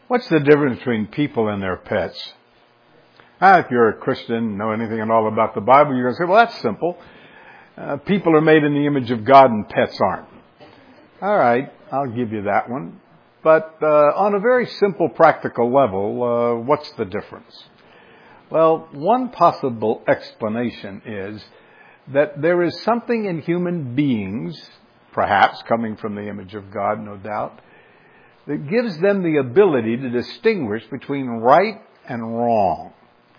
What's the difference between people and their pets? If you're a Christian, know anything at all about the Bible, you're going to say, well, that's simple. People are made in the image of God and pets aren't. All right, I'll give you that one. But on a very simple, practical level, what's the difference? Well, one possible explanation is that there is something in human beings, perhaps coming from the image of God, no doubt, that gives them the ability to distinguish between right and wrong.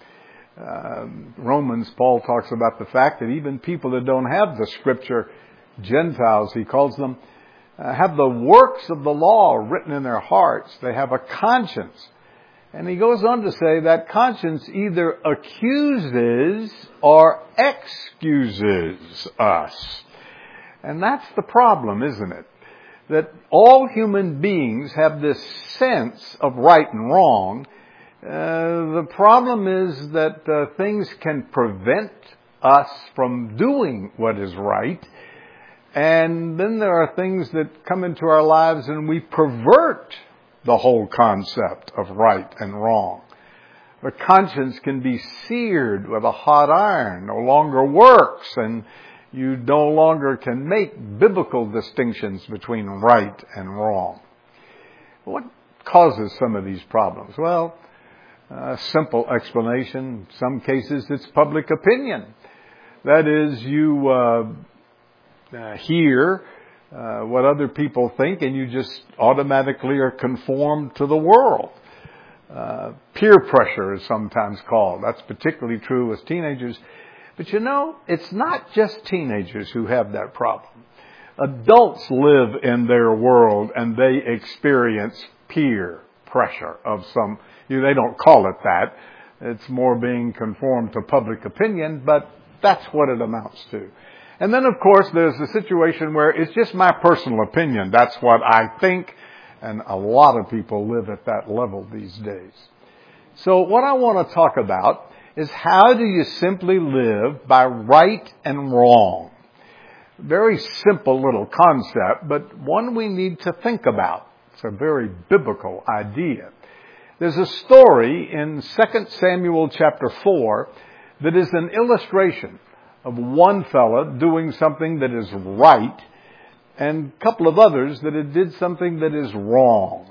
Romans, Paul talks about the fact that even people that don't have the Scripture, Gentiles, he calls them, have the works of the law written in their hearts. They have a conscience. And he goes on to say that conscience either accuses or excuses us. And that's the problem, isn't it? That all human beings have this sense of right and wrong. The problem is that things can prevent us from doing what is right. And then there are things that come into our lives and we pervert the whole concept of right and wrong. The conscience can be seared with a hot iron, no longer works, and you no longer can make biblical distinctions between right and wrong. What causes some of these problems? Well, a simple explanation. In some cases, it's public opinion. That is, you hear what other people think, and you just automatically are conformed to the world. Peer pressure is sometimes called. That's particularly true with teenagers. But you know, it's not just teenagers who have that problem. Adults live in their world and they experience peer pressure of some, they don't call it that. It's more being conformed to public opinion, but that's what it amounts to. And then, of course, there's the situation where it's just my personal opinion. That's what I think. And a lot of people live at that level these days. So what I want to talk about is how do you simply live by right and wrong? Very simple little concept, but one we need to think about. It's a very biblical idea. There's a story in 2 Samuel chapter 4 that is an illustration of one fella doing something that is right and a couple of others that did something that is wrong.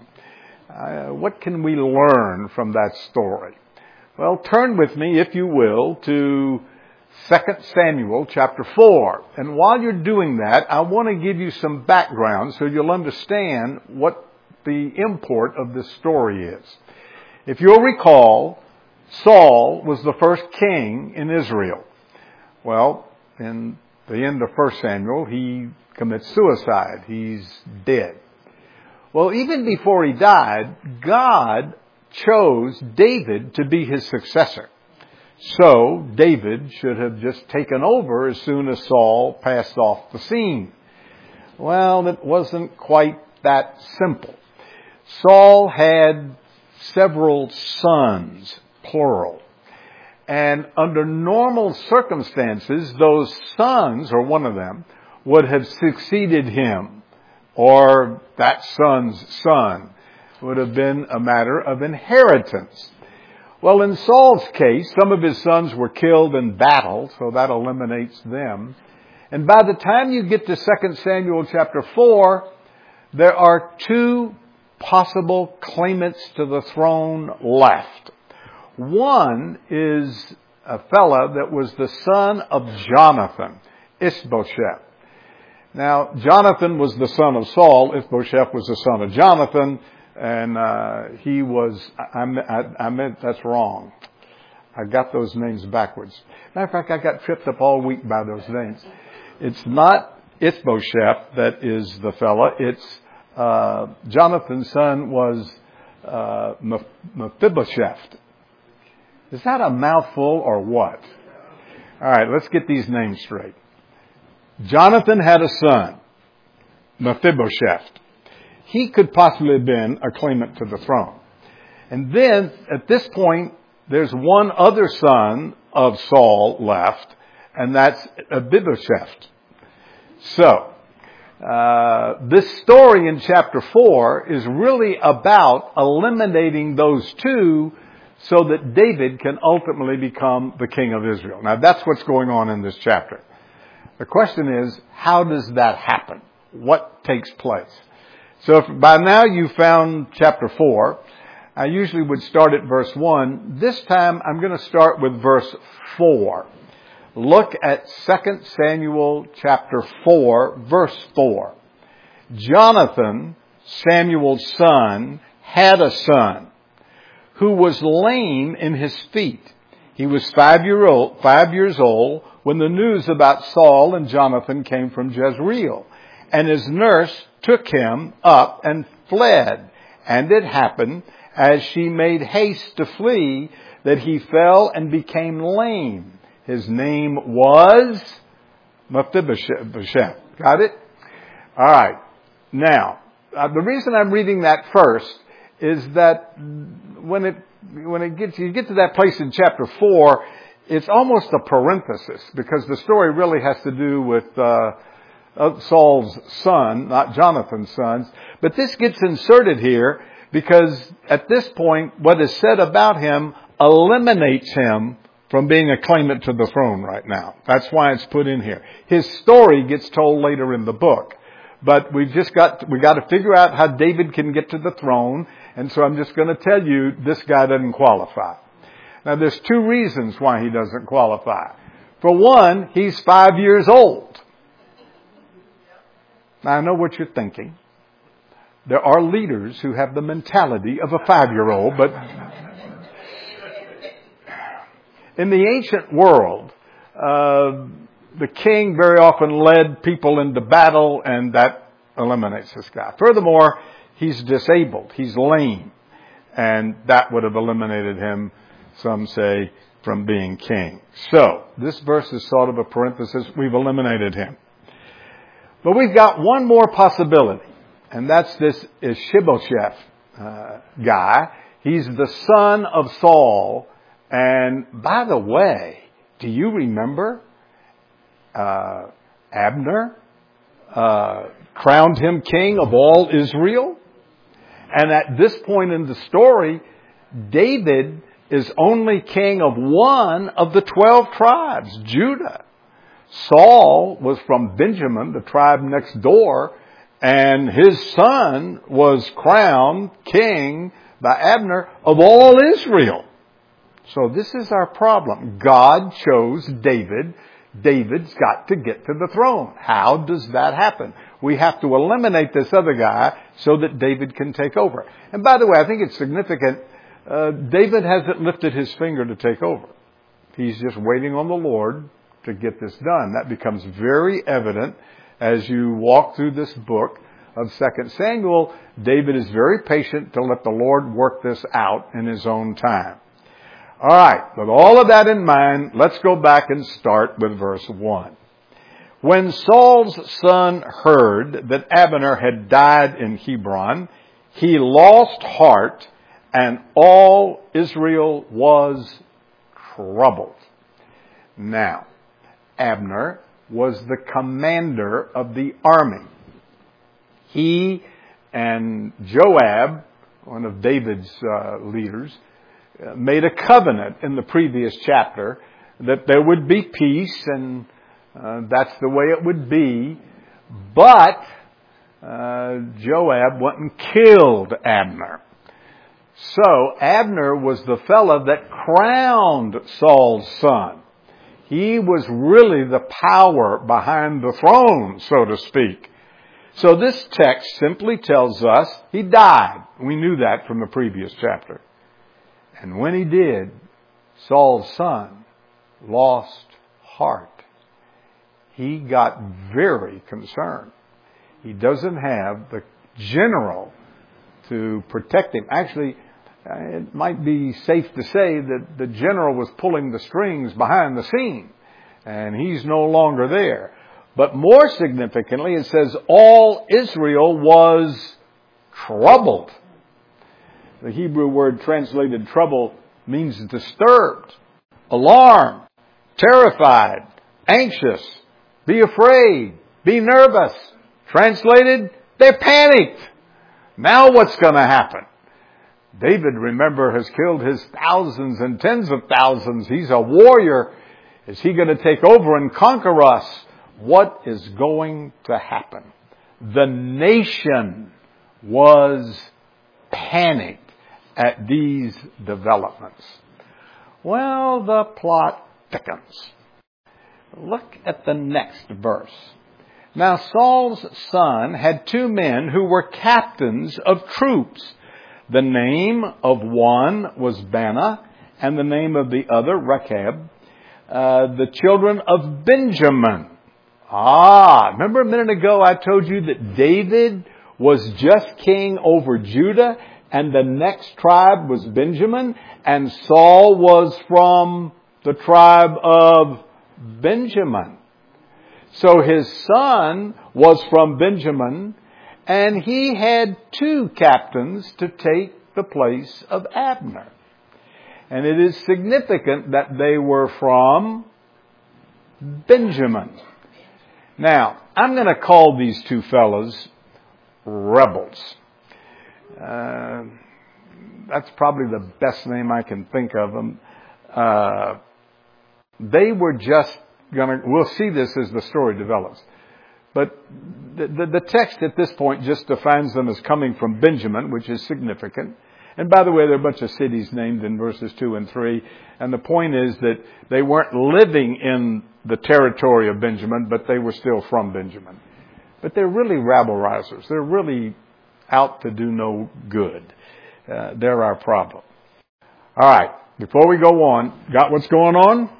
What can we learn from that story? Well, turn with me, if you will, to 2 Samuel chapter 4. And while you're doing that, I want to give you some background so you'll understand what the import of this story is. If you'll recall, Saul was the first king in Israel. Well, in the end of 1 Samuel, he commits suicide. He's dead. Well, even before he died, God chose David to be his successor. So David should have just taken over as soon as Saul passed off the scene. Well, it wasn't quite that simple. Saul had several sons, plural. And under normal circumstances, those sons, or one of them, would have succeeded him, or that son's son. Would have been a matter of inheritance. Well, in Saul's case, some of his sons were killed in battle, so that eliminates them. And by the time you get to 2 Samuel chapter 4, there are two possible claimants to the throne left. One is a fella that was the son of Jonathan, Ishbosheth. Now, Jonathan was the son of Saul. Ishbosheth was the son of Jonathan. And he was, I meant that's wrong. I got those names backwards. Matter of fact, I got tripped up all week by those names. It's not Ishbosheth that is the fella. It's Jonathan's son was Mephibosheth. Is that a mouthful or what? All right, let's get these names straight. Jonathan had a son, Mephibosheth. He could possibly have been a claimant to the throne. And then, at this point, there's one other son of Saul left, and that's Mephibosheth. So, This story in chapter 4 is really about eliminating those two so that David can ultimately become the king of Israel. Now that's what's going on in this chapter. The question is, how does that happen? What takes place? So if by now you found chapter 4, I usually would start at verse 1. This time I'm going to start with verse 4. Look at 2 Samuel chapter 4, verse 4. Jonathan, Samuel's son, had a son who was lame in his feet. He was 5 years old when the news about Saul and Jonathan came from Jezreel. And his nurse took him up and fled. And it happened, as she made haste to flee, that he fell and became lame. His name was Mephibosheth. Got it? All right. Now, the reason I'm reading that first is that when you get to that place in chapter 4, it's almost a parenthesis because the story really has to do with Saul's son, not Jonathan's sons. But this gets inserted here because at this point, what is said about him eliminates him from being a claimant to the throne right now. That's why it's put in here. His story gets told later in the book. But we got to figure out how David can get to the throne. And so I'm just going to tell you, this guy doesn't qualify. Now there's two reasons why he doesn't qualify. For one, he's 5 years old. Now I know what you're thinking. There are leaders who have the mentality of a 5-year-old, but in the ancient world, the king very often led people into battle, and that eliminates this guy. Furthermore, he's disabled. He's lame. And that would have eliminated him, some say, from being king. So, this verse is sort of a parenthesis. We've eliminated him. But we've got one more possibility, and that's this Ishbosheth guy. He's the son of Saul. And by the way, do you remember Abner crowned him king of all Israel? And at this point in the story, David is only king of one of the 12 tribes, Judah. Saul was from Benjamin, the tribe next door, and his son was crowned king by Abner of all Israel. So this is our problem. God chose David. David's got to get to the throne. How does that happen? We have to eliminate this other guy so that David can take over. And by the way, I think it's significant. David hasn't lifted his finger to take over. He's just waiting on the Lord to get this done. That becomes very evident as you walk through this book of 2 Samuel. David is very patient to let the Lord work this out in his own time. All right, with all of that in mind, let's go back and start with verse 1. When Saul's son heard that Abner had died in Hebron, he lost heart, and all Israel was troubled. Now, Abner was the commander of the army. He and Joab, one of David's leaders, made a covenant in the previous chapter that there would be peace, and that's the way it would be. But Joab went and killed Abner. So Abner was the fellow that crowned Saul's son. He was really the power behind the throne, so to speak. So this text simply tells us he died. We knew that from the previous chapter. And when he did, Saul's son lost heart. He got very concerned. He doesn't have the general to protect him. Actually, it might be safe to say that the general was pulling the strings behind the scene, and he's no longer there. But more significantly, it says all Israel was troubled. The Hebrew word translated trouble means disturbed, alarmed, terrified, anxious, be afraid, be nervous, Translated, they're panicked. Now what's going to happen? David, remember, has killed his thousands and tens of thousands. He's a warrior. Is he going to take over and conquer us? What is going to happen? The nation was panicked at these developments. Well, the plot thickens. Look at the next verse. Now Saul's son had 2 men who were captains of troops. The name of one was Bana, and the name of the other Rechab, the children of Benjamin. Remember a minute ago I told you that David was just king over Judah, and the next tribe was Benjamin, and Saul was from the tribe of Benjamin. So his son was from Benjamin, and he had 2 captains to take the place of Abner. And it is significant that they were from Benjamin. Now, I'm going to call these 2 fellows rebels. That's probably the best name I can think of them. They were just we'll see this as the story develops. But the text at this point just defines them as coming from Benjamin, which is significant. And by the way, there are a bunch of cities named in verses 2 and 3. And the point is that they weren't living in the territory of Benjamin, but they were still from Benjamin. But they're really rabble-rousers. They're really out to do no good. They're our problem. All right. Before we go on, got what's going on?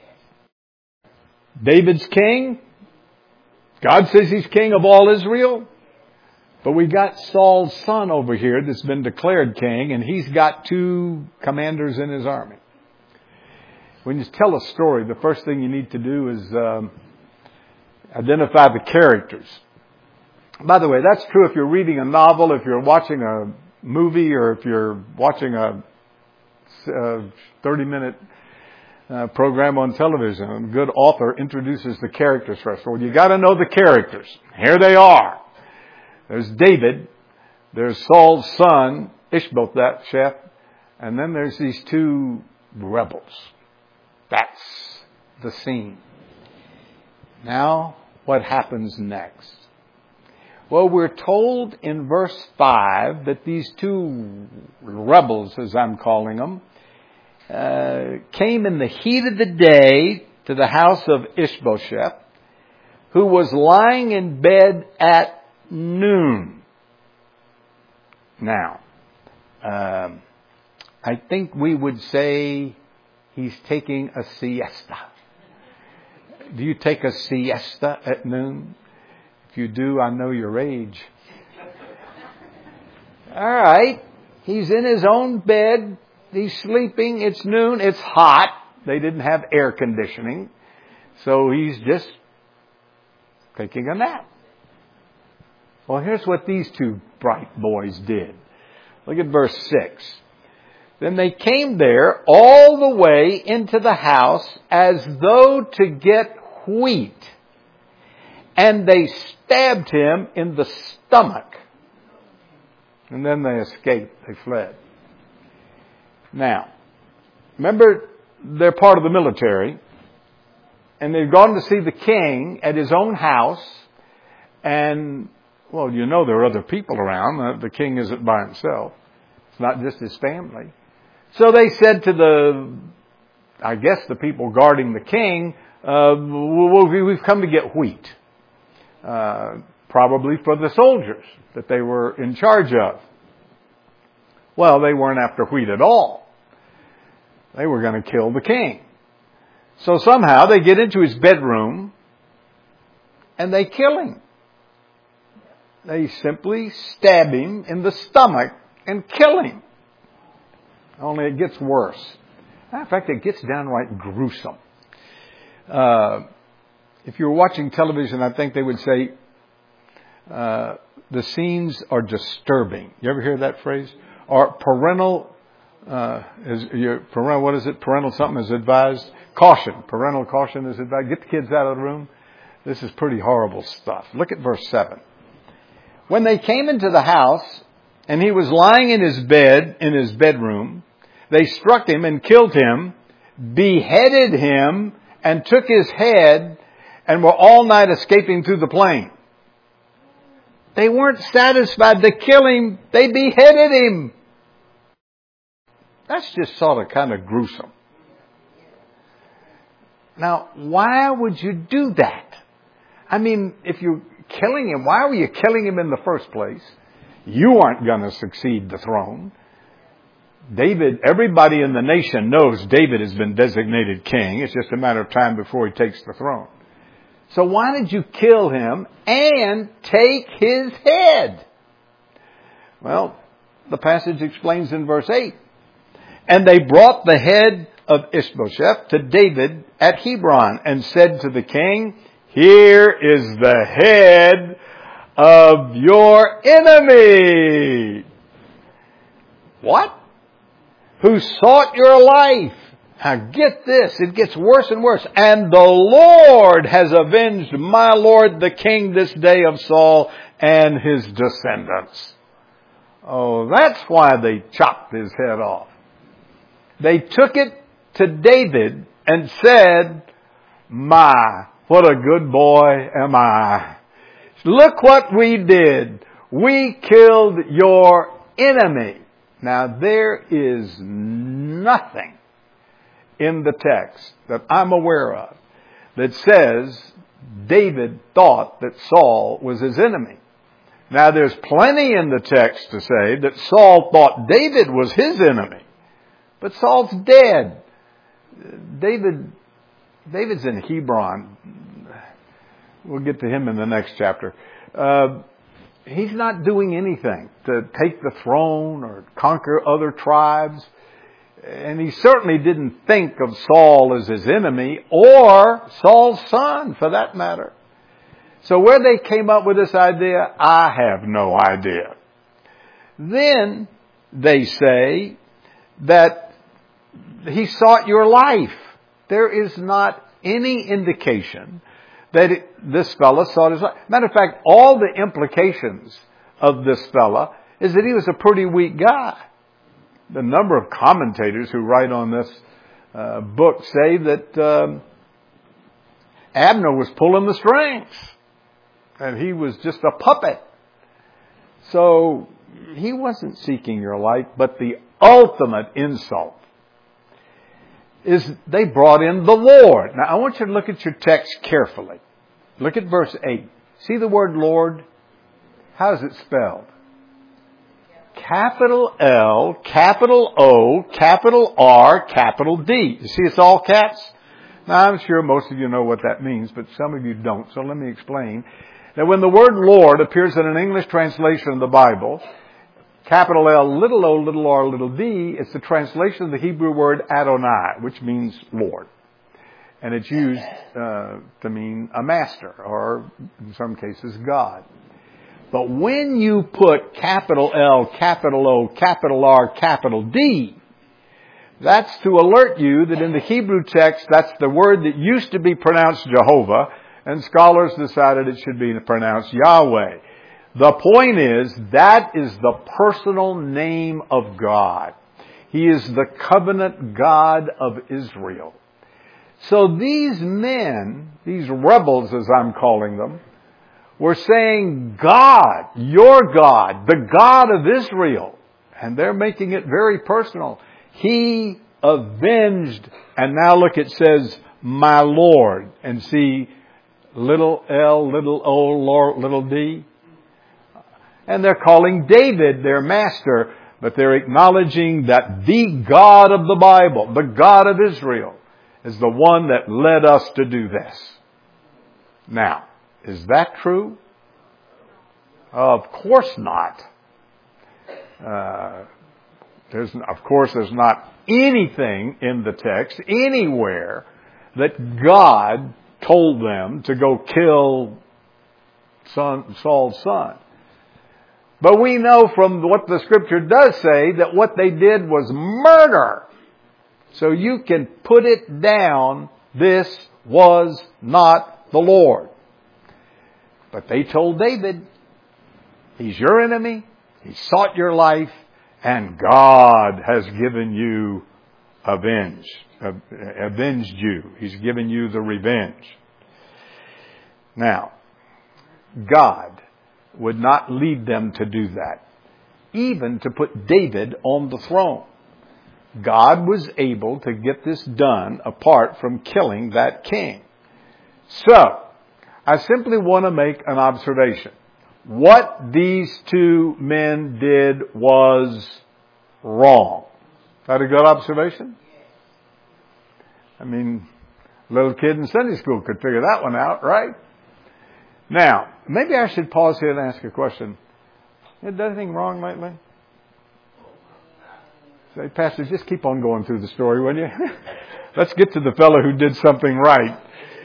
David's king. God says he's king of all Israel. But we got Saul's son over here that's been declared king, and he's got 2 commanders in his army. When you tell a story, the first thing you need to do is identify the characters. By the way, that's true if you're reading a novel, if you're watching a movie, or if you're watching a 30-minute program on television. A good author introduces the characters first. Well, you got to know the characters. Here they are. There's David. There's Saul's son, Ishbosheth. And then there's these 2 rebels. That's the scene. Now, what happens next? Well, we're told in verse 5 that these 2 rebels, as I'm calling them, came in the heat of the day to the house of Ishbosheth, who was lying in bed at noon. Now, I think we would say he's taking a siesta. Do you take a siesta at noon? If you do, I know your age. All right. He's in his own bed. He's sleeping. It's noon. It's hot. They didn't have air conditioning. So he's just taking a nap. Well, here's what these 2 bright boys did. Look at verse 6. Then they came there all the way into the house as though to get wheat. And they stabbed him in the stomach. And then they escaped. They fled. Now, remember, they're part of the military. And they've gone to see the king at his own house. And, well, you know there are other people around. The king isn't by himself. It's not just his family. So they said to the people guarding the king, we've come to get wheat. Probably for the soldiers that they were in charge of. Well, they weren't after wheat at all. They were going to kill the king. So somehow they get into his bedroom and they kill him. They simply stab him in the stomach and kill him. Only it gets worse. In fact, it gets downright gruesome. If you're watching television, I think they would say the scenes are disturbing. You ever hear that phrase? Or parental what is it? Parental something is advised. Caution. Parental caution is advised. Get the kids out of the room. This is pretty horrible stuff. Look at verse 7. When they came into the house, and he was lying in his bed, in his bedroom, they struck him and killed him, beheaded him, and took his head, and were all night escaping through the plain. They weren't satisfied to kill him. They beheaded him. That's just sort of kind of gruesome. Now, why would you do that? I mean, if you're killing him, why were you killing him in the first place? You aren't going to succeed the throne. David, everybody in the nation knows David has been designated king. It's just a matter of time before he takes the throne. So why did you kill him and take his head? Well, the passage explains in verse 8. And they brought the head of Ishbosheth to David at Hebron and said to the king, here is the head of your enemy. What? Who sought your life. Now get this, it gets worse and worse. And the Lord has avenged my Lord the king this day of Saul and his descendants. Oh, that's why they chopped his head off. They took it to David and said, my, what a good boy am I. Look what we did. We killed your enemy. Now there is nothing in the text that I'm aware of that says David thought that Saul was his enemy. Now there's plenty in the text to say that Saul thought David was his enemy. But Saul's dead. David's in Hebron. We'll get to him in the next chapter. He's not doing anything to take the throne or conquer other tribes. And he certainly didn't think of Saul as his enemy or Saul's son, for that matter. So where they came up with this idea, I have no idea. Then they say that he sought your life. There is not any indication that this fella sought his life. Matter of fact, all the implications of this fella is that he was a pretty weak guy. The number of commentators who write on this book say that Abner was pulling the strings and he was just a puppet. So he wasn't seeking your life, but the ultimate insult is they brought in the Lord. Now I want you to look at your text carefully. Look at verse 8. See the word Lord? How is it spelled? Capital L, capital O, capital R, capital D. You see it's all caps? Now I'm sure most of you know what that means, but some of you don't, so let me explain. That when the word Lord appears in an English translation of the Bible, capital L, little o, little r, little d, it's the translation of the Hebrew word Adonai, which means Lord. And it's used to mean a master, or in some cases God. But when you put capital L, capital O, capital R, capital D, that's to alert you that in the Hebrew text, that's the word that used to be pronounced Jehovah, and scholars decided it should be pronounced Yahweh. The point is, that is the personal name of God. He is the covenant God of Israel. So these men, these rebels as I'm calling them, were saying, God, your God, the God of Israel. And they're making it very personal. He avenged, and now look, it says, my Lord. And see, little L, little O, little D. And they're calling David their master, but they're acknowledging that the God of the Bible, the God of Israel, is the one that led us to do this. Now, is that true? Of course not. There's not anything in the text anywhere that God told them to go kill Saul's son. But we know from what the scripture does say that what they did was murder. So you can put it down, this was not the Lord. But they told David, He's your enemy. He sought your life. And God has given you avenged you. He's given you the revenge. Now, God would not lead them to do that, even to put David on the throne. God was able to get this done apart from killing that king. So, I simply want to make an observation. What these two men did was wrong. Is that a good observation? I mean, a little kid in Sunday school could figure that one out, right? Now, maybe I should pause here and ask a question. You done anything wrong lately? Say, Pastor, just keep on going through the story, will you? Let's get to the fellow who did something right.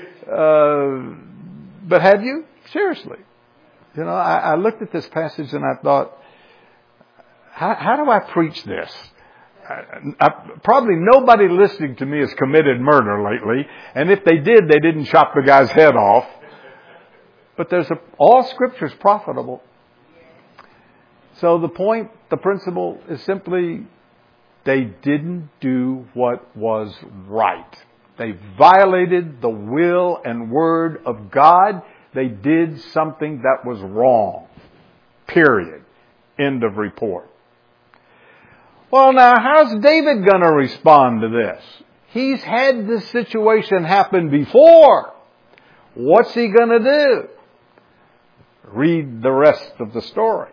But have you? Seriously. You know, I looked at this passage and I thought, how do I preach this? Probably nobody listening to me has committed murder lately. And if they did, they didn't chop the guy's head off. But all Scripture is profitable. So the principle is simply, they didn't do what was right. They violated the will and word of God. They did something that was wrong. Period. End of report. Well, now, how's David going to respond to this? He's had this situation happen before. What's he going to do? Read the rest of the story.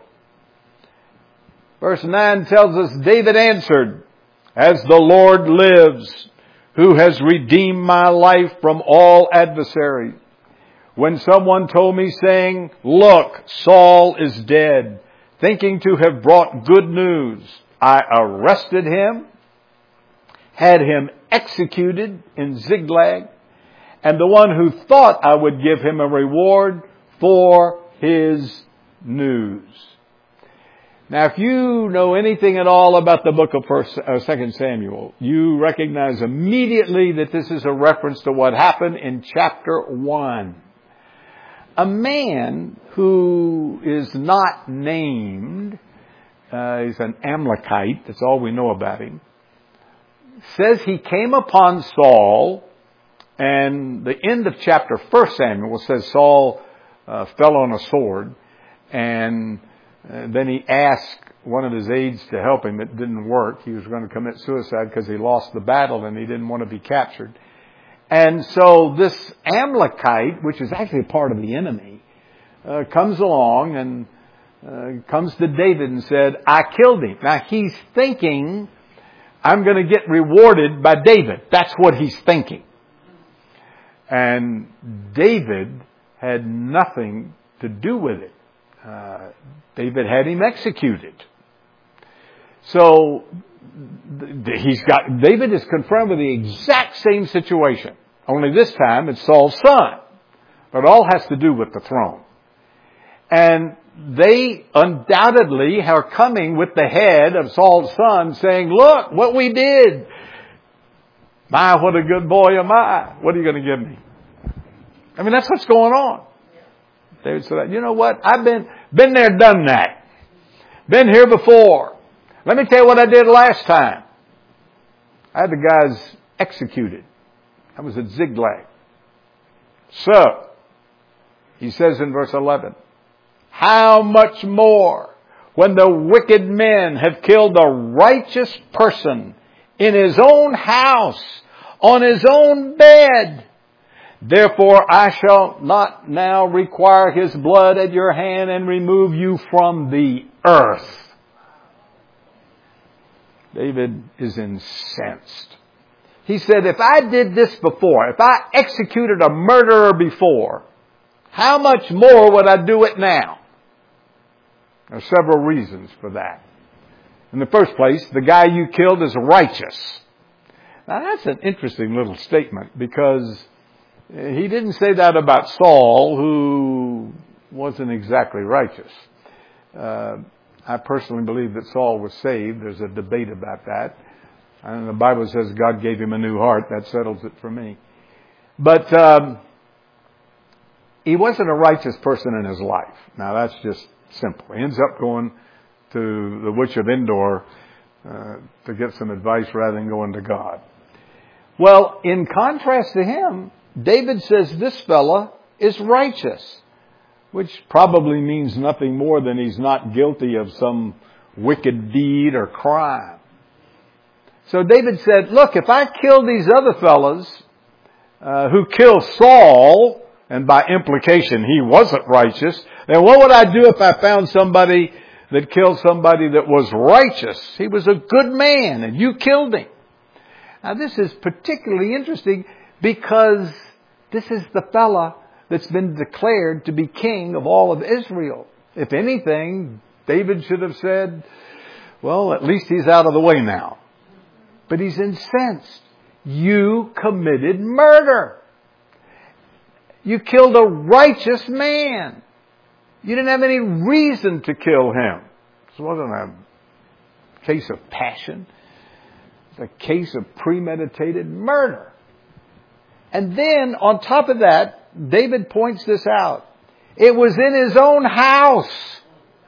Verse 9 tells us, David answered, "As the Lord lives, who has redeemed my life from all adversaries. When someone told me saying, 'Look, Saul is dead,' thinking to have brought good news, I arrested him, had him executed in Ziklag, and the one who thought I would give him a reward for his news." Now, if you know anything at all about the book of 2 Samuel, you recognize immediately that this is a reference to what happened in chapter 1. A man who is not named, he's an Amalekite, that's all we know about him, says he came upon Saul, and the end of chapter 1 Samuel says Saul fell on a sword, and then he asked one of his aides to help him. It didn't work. He was going to commit suicide because he lost the battle and he didn't want to be captured. And so this Amalekite, which is actually a part of the enemy, comes along and comes to David and said, "I killed him." Now he's thinking, I'm going to get rewarded by David. That's what he's thinking. And David had nothing to do with it. David had him executed. So David is confronted with the exact same situation. Only this time it's Saul's son. But it all has to do with the throne. And they undoubtedly are coming with the head of Saul's son saying, "Look what we did. My, what a good boy am I. What are you going to give me?" I mean, that's what's going on. David said, "You know what? I've been there, done that. Been here before. Let me tell you what I did last time. I had the guys executed. I was at Ziklag. So," he says in verse 11, "how much more when the wicked men have killed a righteous person in his own house, on his own bed? Therefore I shall not now require his blood at your hand and remove you from the earth." David is incensed. He said, if I did this before, if I executed a murderer before, how much more would I do it now? There are several reasons for that. In the first place, the guy you killed is righteous. Now that's an interesting little statement, because he didn't say that about Saul, who wasn't exactly righteous. I personally believe that Saul was saved. There's a debate about that. And the Bible says God gave him a new heart. That settles it for me. But he wasn't a righteous person in his life. Now that's just Simple. He ends up going to the witch of Endor to get some advice rather than going to God. Well, in contrast to him, David says this fella is righteous, which probably means nothing more than he's not guilty of some wicked deed or crime. So David said, look, if I kill these other fellas who killed Saul, and by implication he wasn't righteous, then what would I do if I found somebody that killed somebody that was righteous? He was a good man and you killed him. Now this is particularly interesting because this is the fella that's been declared to be king of all of Israel. If anything, David should have said, well, at least he's out of the way now. But he's incensed. You committed murder. You killed a righteous man. You didn't have any reason to kill him. This wasn't a case of passion. It's a case of premeditated murder. And then, on top of that, David points this out. It was in his own house.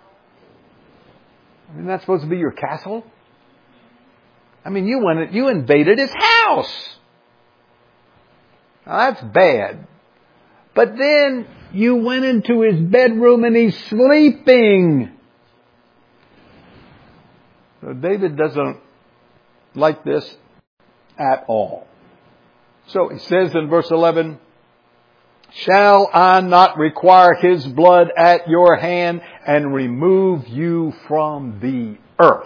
I mean, that's supposed to be your castle? I mean, you invaded his house. Now, that's bad. But then you went into his bedroom and he's sleeping. So David doesn't like this at all. So he says in verse 11, shall I not require his blood at your hand and remove you from the earth?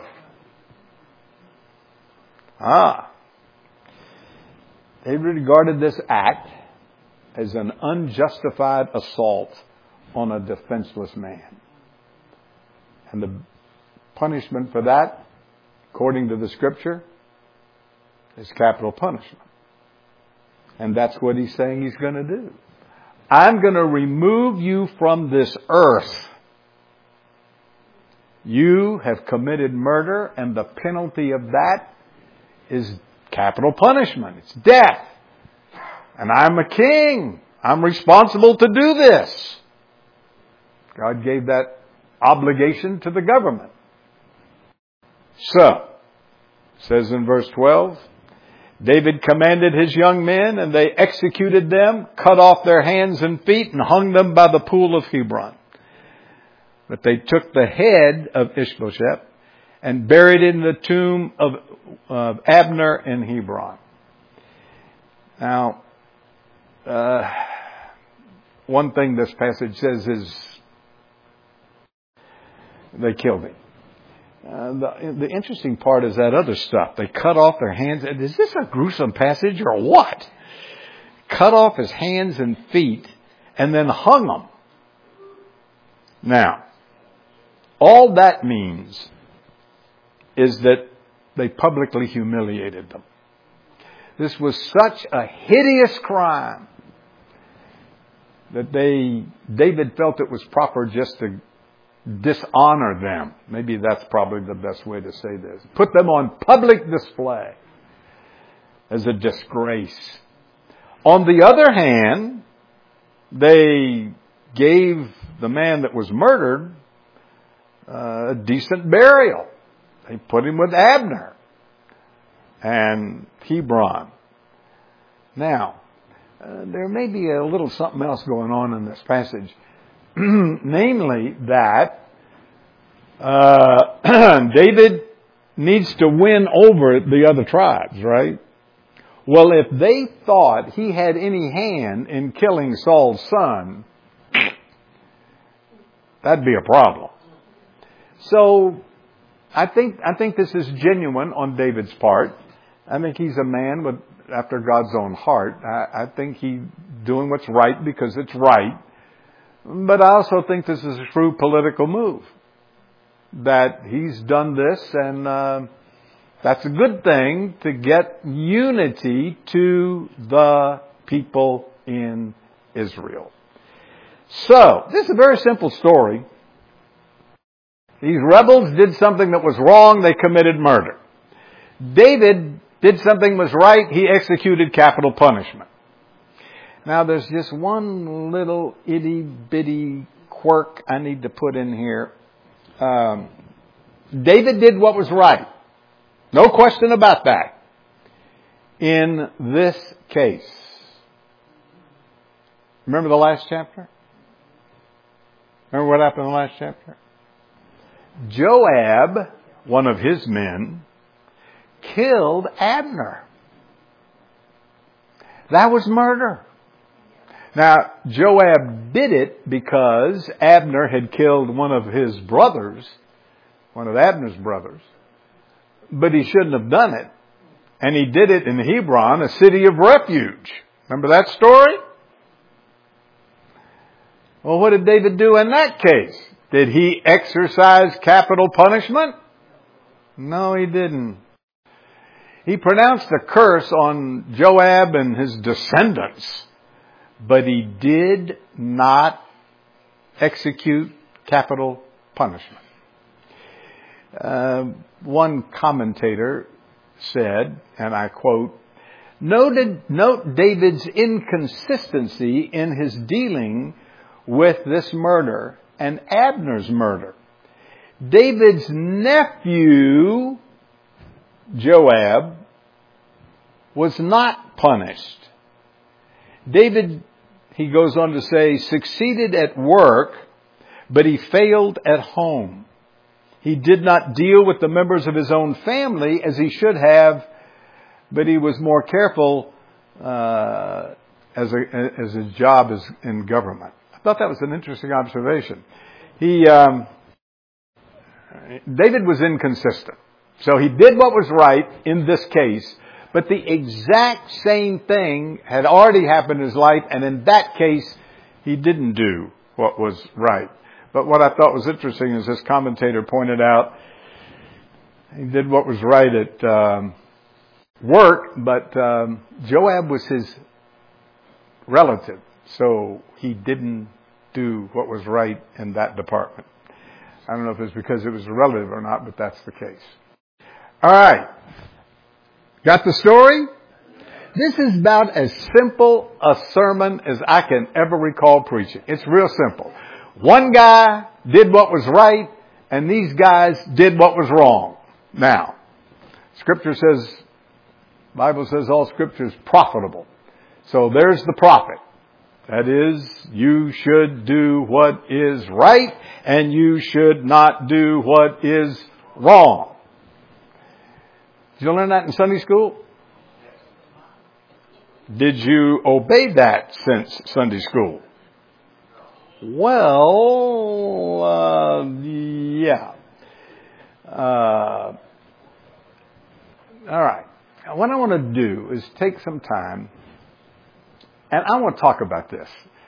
They regarded this act as an unjustified assault on a defenseless man. And the punishment for that, according to the Scripture, is capital punishment. And that's what he's saying he's going to do. I'm going to remove you from this earth. You have committed murder, and the penalty of that is capital punishment. It's death. And I'm a king. I'm responsible to do this. God gave that obligation to the government. So, it says in verse 12, David commanded his young men, and they executed them, cut off their hands and feet, and hung them by the pool of Hebron. But they took the head of Ishbosheth and buried it in the tomb of Abner in Hebron. Now, one thing this passage says is they killed him. The interesting part is that other stuff. They cut off their hands. Is this a gruesome passage or what? Cut off his hands and feet and then hung them. Now, all that means is that they publicly humiliated them. This was such a hideous crime that David felt it was proper just to dishonor them. Maybe that's probably the best way to say this. Put them on public display as a disgrace. On the other hand, they gave the man that was murdered a decent burial. They put him with Abner and Hebron. Now, there may be a little something else going on in this passage. Namely that David needs to win over the other tribes, right? Well, if they thought he had any hand in killing Saul's son, that'd be a problem. So I think this is genuine on David's part. I think he's a man after God's own heart. I think he's doing what's right because it's right. But I also think this is a true political move. That he's done this, and that's a good thing to get unity to the people in Israel. So, this is a very simple story. These rebels did something that was wrong. They committed murder. David did something that was right. He executed capital punishment. Now, there's just one little itty-bitty quirk I need to put in here. David did what was right. No question about that. In this case. Remember the last chapter? Remember what happened in the last chapter? Joab, one of his men, killed Abner. That was murder. Now, Joab did it because Abner had killed one of his brothers, one of Abner's brothers, but he shouldn't have done it. And he did it in Hebron, a city of refuge. Remember that story? Well, what did David do in that case? Did he exercise capital punishment? No, he didn't. He pronounced a curse on Joab and his descendants, but he did not execute capital punishment. One commentator said, and I quote, Note David's inconsistency in his dealing with this murder and Abner's murder. David's nephew, Joab, was not punished. David, he goes on to say, succeeded at work, but he failed at home. He did not deal with the members of his own family as he should have, but he was more careful as his job is in government. I thought that was an interesting observation. David was inconsistent. So he did what was right in this case, but the exact same thing had already happened in his life, and in that case, he didn't do what was right. But what I thought was interesting is this commentator pointed out, he did what was right at work, but Joab was his relative, so he didn't do what was right in that department. I don't know if it's because it was a relative or not, but that's the case. All right. Got the story? This is about as simple a sermon as I can ever recall preaching. It's real simple. One guy did what was right, and these guys did what was wrong. Now, Scripture says, Bible says all Scripture is profitable. So there's the profit. That is, you should do what is right, and you should not do what is wrong. Did you learn that in Sunday school? Did you obey that since Sunday school? Well, yeah. All right. What I want to do is take some time, and I want to talk about this.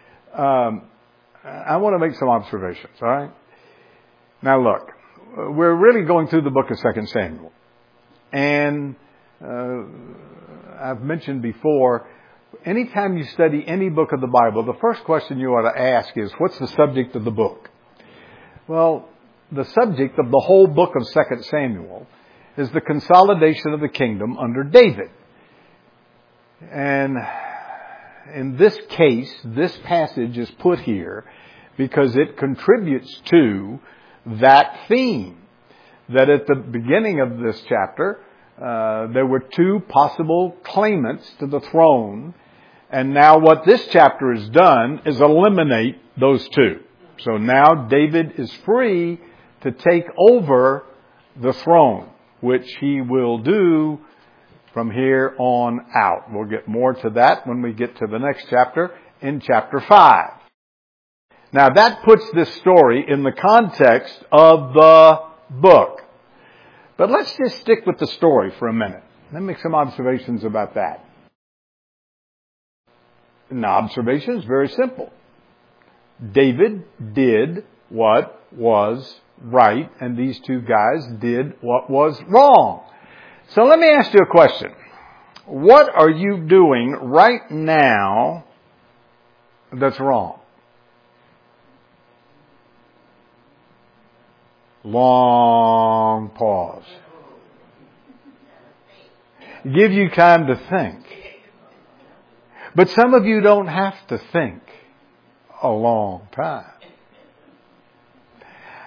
I want to make some observations, all right? Now look, we're really going through the book of 2 Samuel. And I've mentioned before, anytime you study any book of the Bible, the first question you ought to ask is, what's the subject of the book? Well, the subject of the whole book of 2 Samuel is the consolidation of the kingdom under David. And in this case, this passage is put here because it contributes to that theme. That at the beginning of this chapter, there were two possible claimants to the throne. And now what this chapter has done is eliminate those two. So now David is free to take over the throne, which he will do from here on out. We'll get more to that when we get to the next chapter, in chapter 5. Now that puts this story in the context of the book. But let's just stick with the story for a minute. Let me make some observations about that. And the observation is very simple. David did what was right, and these two guys did what was wrong. So let me ask you a question. What are you doing right now that's wrong? Long pause. Give you time to think. But some of you don't have to think a long time.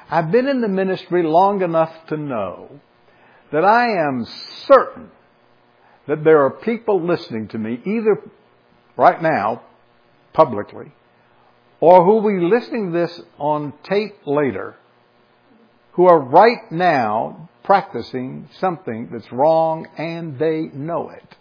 I've been in the ministry long enough to know that I am certain that there are people listening to me, either right now, publicly, or who will be listening to this on tape later, who are right now practicing something that's wrong and they know it.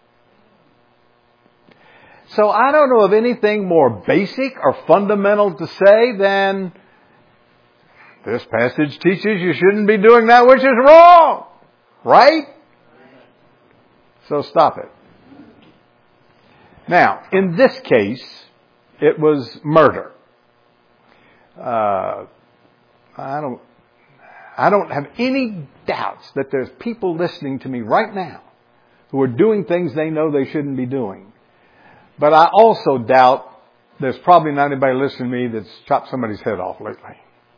So I don't know of anything more basic or fundamental to say than this passage teaches you shouldn't be doing that which is wrong. Right? So stop it. Now, in this case, it was murder. I don't have any doubts that there's people listening to me right now who are doing things they know they shouldn't be doing. But I also doubt there's probably not anybody listening to me that's chopped somebody's head off lately.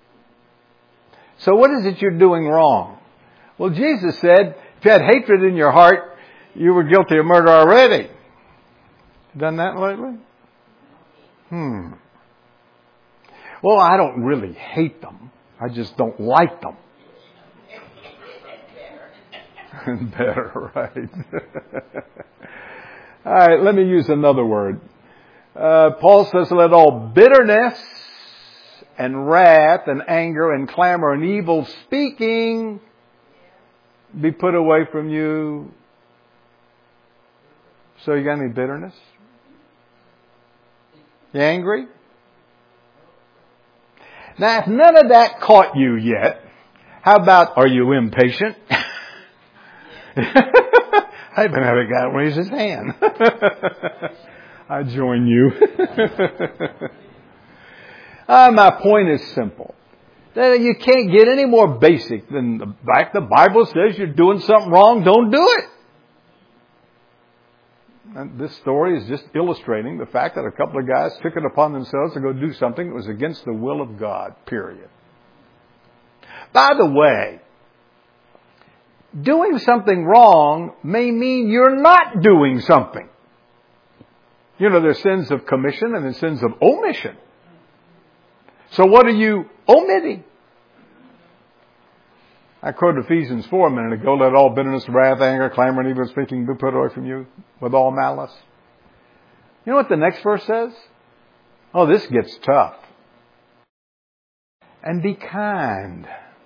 So what is it you're doing wrong? Well, Jesus said, if you had hatred in your heart, you were guilty of murder already. Done that lately? Well, I don't really hate them. I just don't like them. Better, right? All right, let me use another word. Paul says, let all bitterness and wrath and anger and clamor and evil speaking be put away from you. So you got any bitterness? You angry? Now, if none of that caught you yet, how about, are you impatient? I even had a guy raise his hand. I join you. My point is simple. That you can't get any more basic than the fact the Bible says you're doing something wrong, don't do it. And this story is just illustrating the fact that a couple of guys took it upon themselves to go do something that was against the will of God, period. By the way, doing something wrong may mean you're not doing something. You know, there's sins of commission and there's sins of omission. So what are you omitting? I quoted Ephesians 4 a minute ago. Let all bitterness, wrath, anger, clamor, and evil speaking be put away from you with all malice. You know what the next verse says? Oh, this gets tough. And be kind,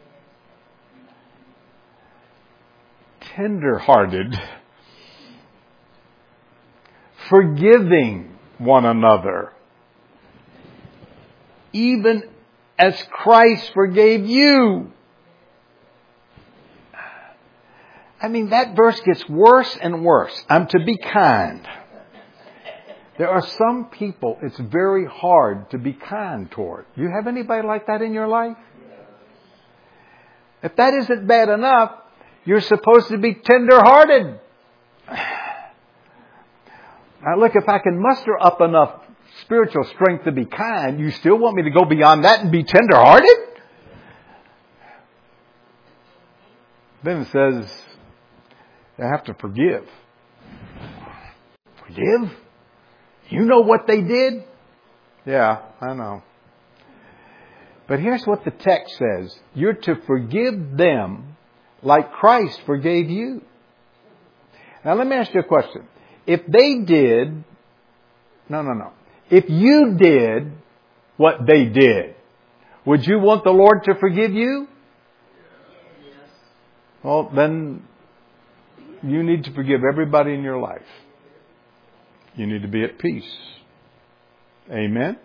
tender-hearted, forgiving one another, even as Christ forgave you. I mean, that verse gets worse and worse. I'm to be kind. There are some people it's very hard to be kind toward. You have anybody like that in your life? If that isn't bad enough, you're supposed to be tender-hearted. Now look, if I can muster up enough spiritual strength to be kind, you still want me to go beyond that and be tender-hearted? Then it says, you have to forgive. Forgive? You know what they did? Yeah, I know. But here's what the text says. You're to forgive them like Christ forgave you. Now let me ask you a question. If they did, If you did what they did, would you want the Lord to forgive you? Yes. Well, then you need to forgive everybody in your life. You need to be at peace. Amen?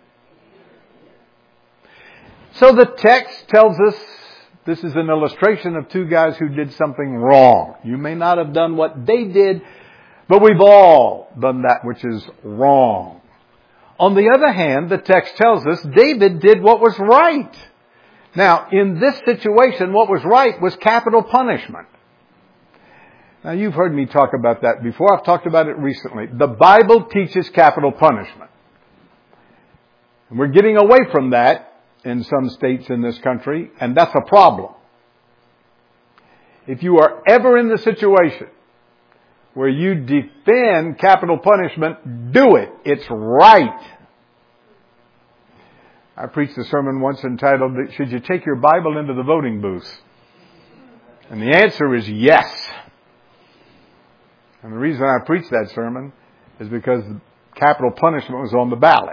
So the text tells us this is an illustration of two guys who did something wrong. You may not have done what they did, but we've all done that which is wrong. On the other hand, the text tells us David did what was right. Now, in this situation, what was right was capital punishment. Now, you've heard me talk about that before. I've talked about it recently. The Bible teaches capital punishment. And we're getting away from that in some states in this country, and that's a problem. If you are ever in the situation where you defend capital punishment, do it. It's right. I preached a sermon once entitled, "Should you take your Bible into the voting booth?" And the answer is yes. And the reason I preached that sermon is because capital punishment was on the ballot.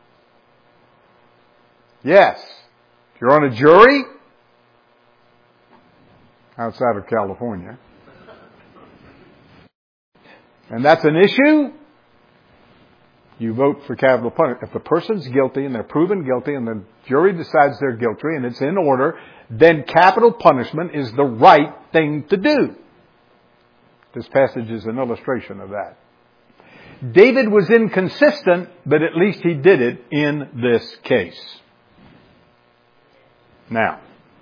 Yes. If you're on a jury outside of California, and that's an issue, you vote for capital punishment. If the person's guilty and they're proven guilty and the jury decides they're guilty and it's in order, then capital punishment is the right thing to do. This passage is an illustration of that. David was inconsistent, but at least he did it in this case. Now,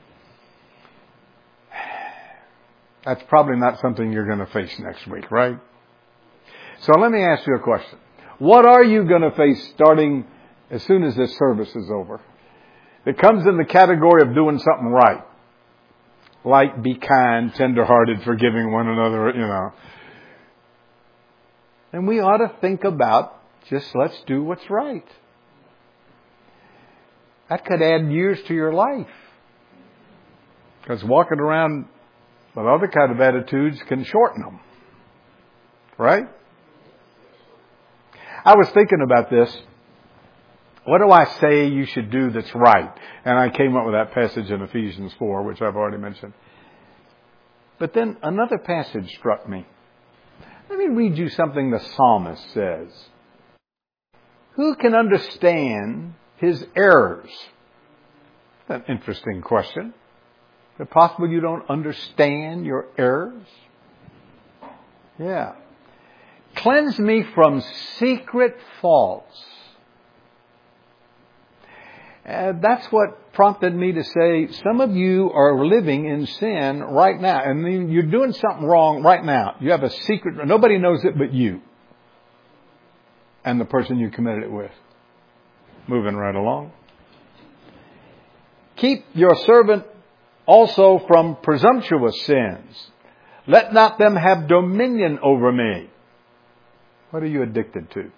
that's probably not something you're going to face next week, right? So let me ask you a question. What are you going to face starting as soon as this service is over? It comes in the category of doing something right. Like be kind, tender-hearted, forgiving one another, And we ought to think about just let's do what's right. That could add years to your life. Because walking around with other kind of attitudes can shorten them. Right? I was thinking about this. What do I say you should do that's right? And I came up with that passage in Ephesians 4, which I've already mentioned. But then another passage struck me. Let me read you something the psalmist says. Who can understand his errors? That's an interesting question. Is it possible you don't understand your errors? Yeah. Cleanse me from secret faults. That's what prompted me to say, some of you are living in sin right now. And you're doing something wrong right now. You have a secret. Nobody knows it but you. And the person you committed it with. Moving right along. Keep your servant also from presumptuous sins. Let not them have dominion over me. What are you addicted to?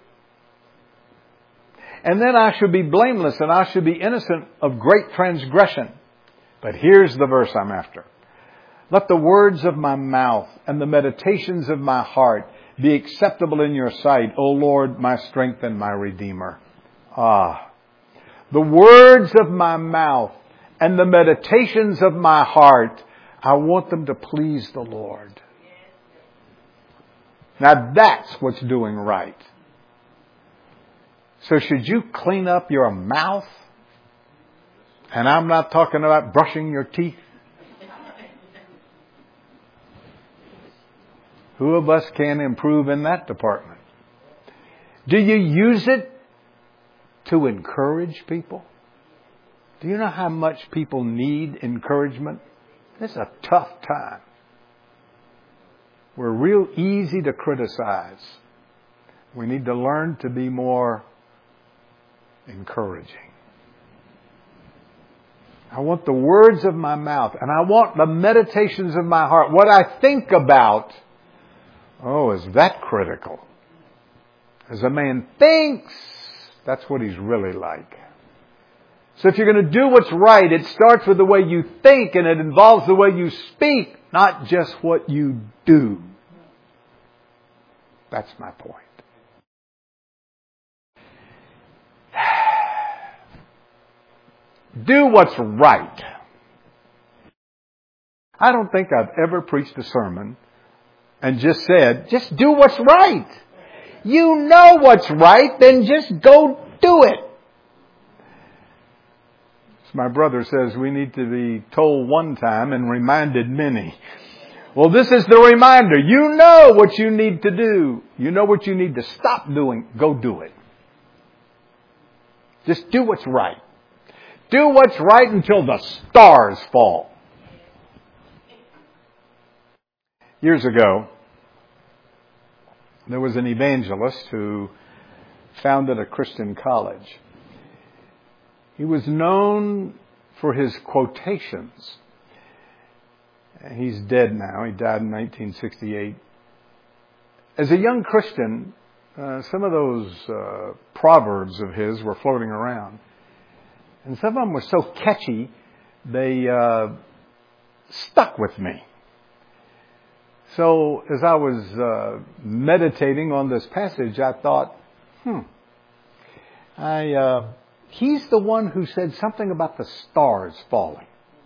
And then I should be blameless and I should be innocent of great transgression. But here's the verse I'm after. Let the words of my mouth and the meditations of my heart be acceptable in your sight, O Lord, my strength and my Redeemer. The words of my mouth and the meditations of my heart, I want them to please the Lord. Now that's what's doing right. So should you clean up your mouth? And I'm not talking about brushing your teeth. Who of us can improve in that department? Do you use it to encourage people? Do you know how much people need encouragement? It's a tough time. We're real easy to criticize. We need to learn to be more encouraging. I want the words of my mouth and I want the meditations of my heart. What I think about, is that critical? As a man thinks, that's what he's really like. So if you're going to do what's right, it starts with the way you think and it involves the way you speak, not just what you do. That's my point. Do what's right. I don't think I've ever preached a sermon and just said, just do what's right. You know what's right, then just go do it. As my brother says, we need to be told one time and reminded many. Well, this is the reminder. You know what you need to do. You know what you need to stop doing. Go do it. Just do what's right. Do what's right until the stars fall. Years ago, there was an evangelist who founded a Christian college. He was known for his quotations. He's dead now. He died in 1968. As a young Christian, some of those proverbs of his were floating around. And some of them were so catchy, they stuck with me. So as I was meditating on this passage, I thought, he's the one who said something about the stars falling.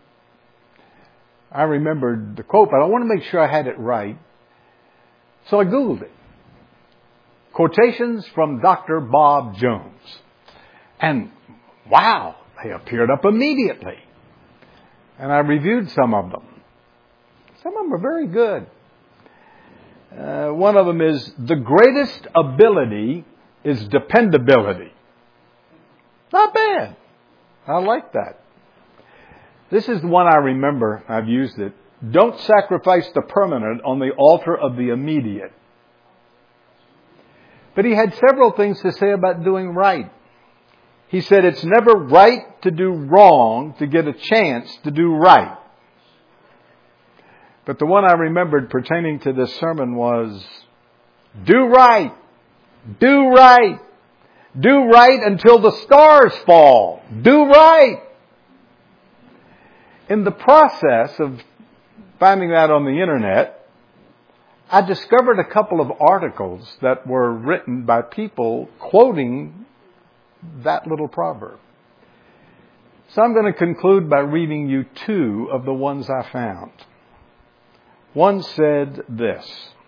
I remembered the quote, but I want to make sure I had it right. So I Googled it. Quotations from Dr. Bob Jones. And wow, they appeared up immediately. And I reviewed some of them. Some of them are very good. One of them is, the greatest ability is dependability. Not bad. I like that. This is the one I remember. I've used it. Don't sacrifice the permanent on the altar of the immediate. But he had several things to say about doing right. He said it's never right to do wrong to get a chance to do right. But the one I remembered pertaining to this sermon was, do right. Do right. Do right until the stars fall. Do right. In the process of finding that on the internet, I discovered a couple of articles that were written by people quoting that little proverb. So I'm going to conclude by reading you two of the ones I found. One said this: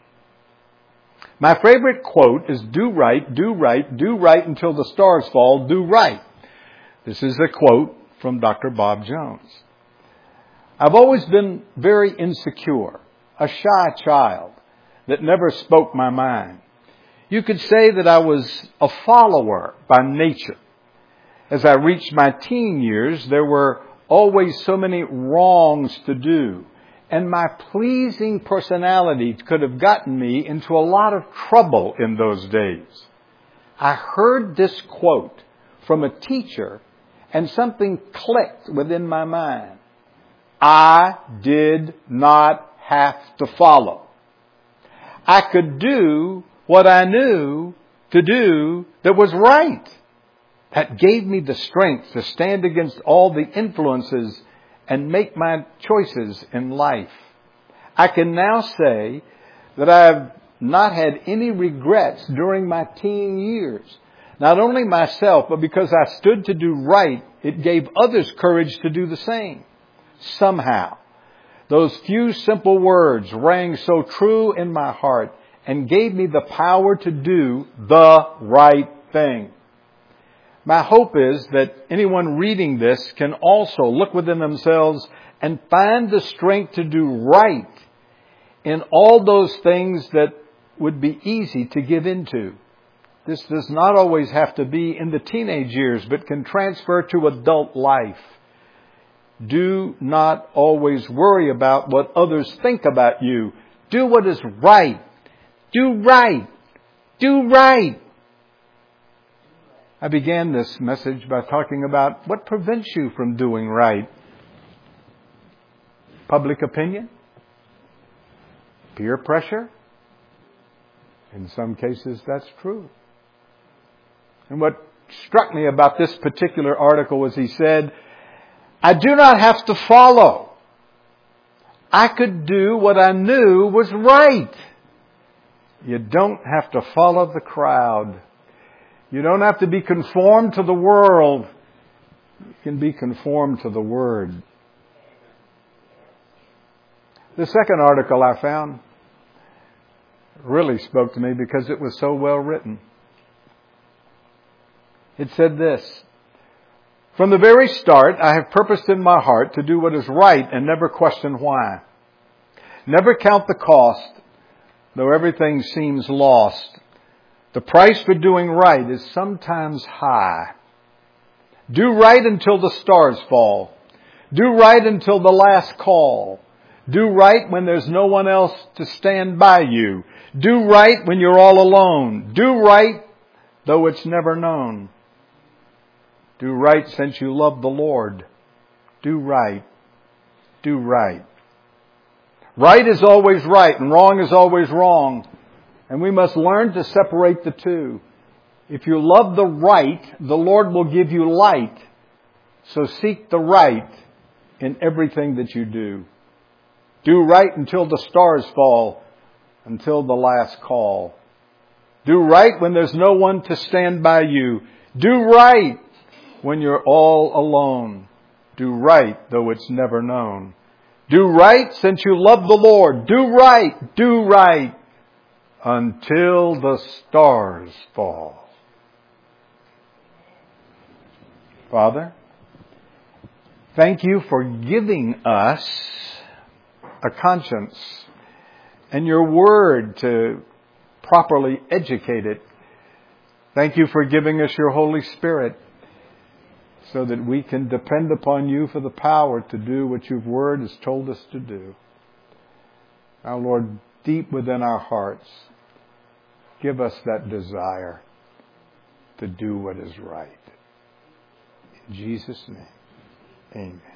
my favorite quote is, do right, do right, do right until the stars fall, do right. This is a quote from Dr. Bob Jones. I've always been very insecure, a shy child that never spoke my mind. You could say that I was a follower by nature. As I reached my teen years, there were always so many wrongs to do, and my pleasing personality could have gotten me into a lot of trouble in those days. I heard this quote from a teacher, and something clicked within my mind. I did not have to follow. I could do what I knew to do that was right. That gave me the strength to stand against all the influences and make my choices in life. I can now say that I have not had any regrets during my teen years. Not only myself, but because I stood to do right, it gave others courage to do the same. Somehow, those few simple words rang so true in my heart and gave me the power to do the right thing. My hope is that anyone reading this can also look within themselves and find the strength to do right in all those things that would be easy to give into. This does not always have to be in the teenage years, but can transfer to adult life. Do not always worry about what others think about you. Do what is right. Do right. Do right. I began this message by talking about what prevents you from doing right. Public opinion? Peer pressure? In some cases, that's true. And what struck me about this particular article was he said, I do not have to follow. I could do what I knew was right. You don't have to follow the crowd. You don't have to be conformed to the world. You can be conformed to the Word. The second article I found really spoke to me because it was so well written. It said this: from the very start, I have purposed in my heart to do what is right and never question why. Never count the cost, though everything seems lost. The price for doing right is sometimes high. Do right until the stars fall. Do right until the last call. Do right when there's no one else to stand by you. Do right when you're all alone. Do right though it's never known. Do right since you love the Lord. Do right. Do right. Right is always right and wrong is always wrong. And we must learn to separate the two. If you love the right, the Lord will give you light So seek the right in everything that you do. Do right until the stars fall, until the last call. Do right when there's no one to stand by you. Do right when you're all alone. Do right though it's never known. Do right since you love the Lord. Do right until the stars fall. Father, thank you for giving us a conscience and your word to properly educate it. Thank you for giving us your Holy Spirit so that we can depend upon you for the power to do what your word has told us to do. Now, Lord, deep within our hearts, give us that desire to do what is right. In Jesus' name, amen.